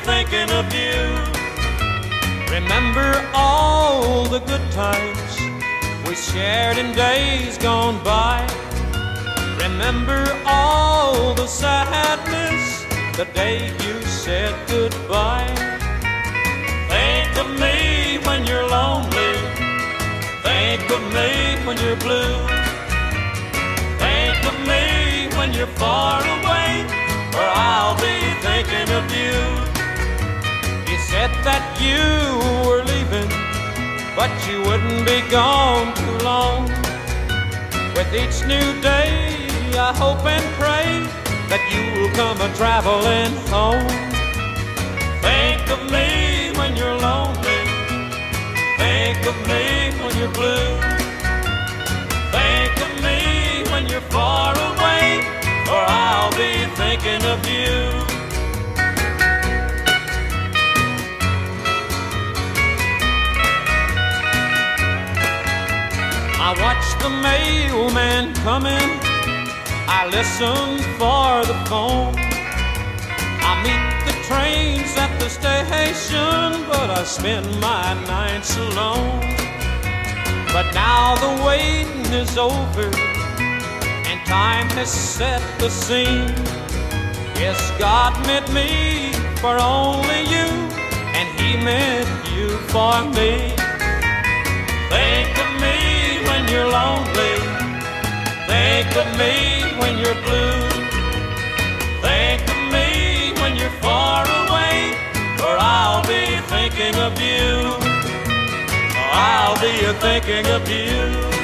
thinking of you. Remember all the good times we shared in days gone by. Remember all the sadness the day you said goodbye. Think of me when you're lonely. Think of me when you're blue. Think of me when you're far away, or I'll be thinking of you. You said that you were leaving, but you wouldn't be gone too long. With each new day I hope and pray that you'll come a-traveling home. Think of me when you're lonely. Think of me when you're blue. Think of me when you're far away, or I'll be thinking of you. I watch the mailman coming, I listen for the phone. I meet the trains at the station, but I spend my nights alone. But now the waiting is over, and time has set the scene. Yes, God meant me for only you, and He meant you for me. Think of me when you're lonely. Think of me when you're blue. Think of me when you're far away, or I'll be thinking of you. I'll be thinking of you.